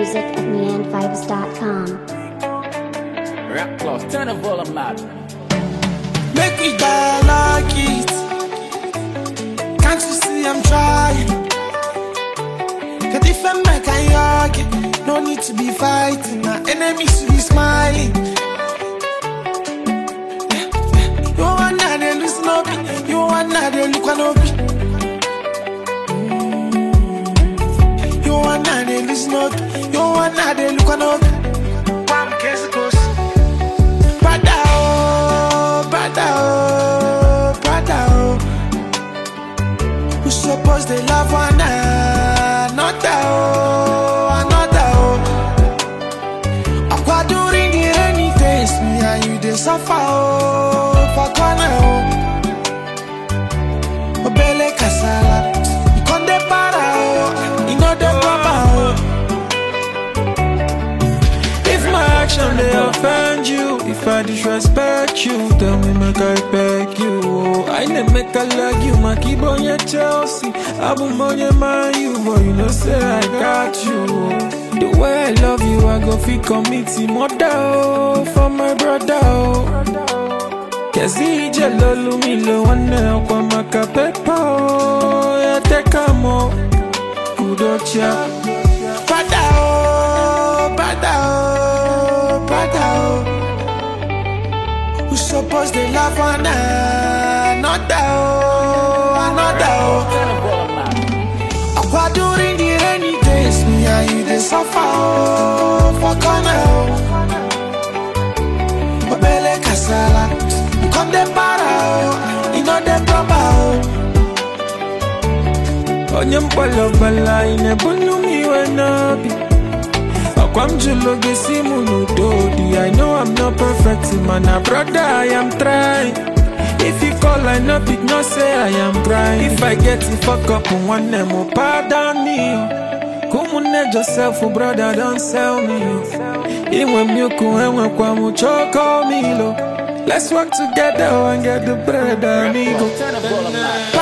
music at neandvibes.com. Rap close, turn the volume up. Make me die like it. Can't you see I'm trying? Cause if I'm like I argue, no need to be fighting. My enemies to be smiling. You want now they listen up. You want now they look on up. You want now they listen up. You want now they look on up. One case goes. Brother, oh, brother, oh, brother, oh. Who suppose they love one another, oh, another, oh. Aqua during the rainy days, me and you they suffer, oh, for corner, oh. Obele kasala, you con de para, oh, you know the rubber, oh. If my action they offend you, if I disrespect you, tell me make I beg you. Oh, I never make a like you, my keep on your Chelsea. I boom on your mind, you, but you know say I got you. The way I love you, I go feel committing mother oh, for my brother. Oh, Kazi jelolo milo wane kwa makapepa oh, ya teka mo kudocha. Brother, oh, brother, oh, brother, oh. Who suppose they love one another, oh, another, oh. Aqua during the rainy days, me and you they suffer, oh, for corner, oh. Obele kasala, you come de para, oh, you know the proper, oh. Onyem pala bala ine bunu mi wenabi. Akwam julo gesi munu dodi. I know I'm not perfect, man. Brother, I am trying. If you call, I know big no say I am crying. If I get it fuck up on one name, oh, pardon me. Come on, yourself, oh, brother, don't sell me. Even you can kwa mucho me lo. Let's work together and get the bread, amigo. Turn the volume up.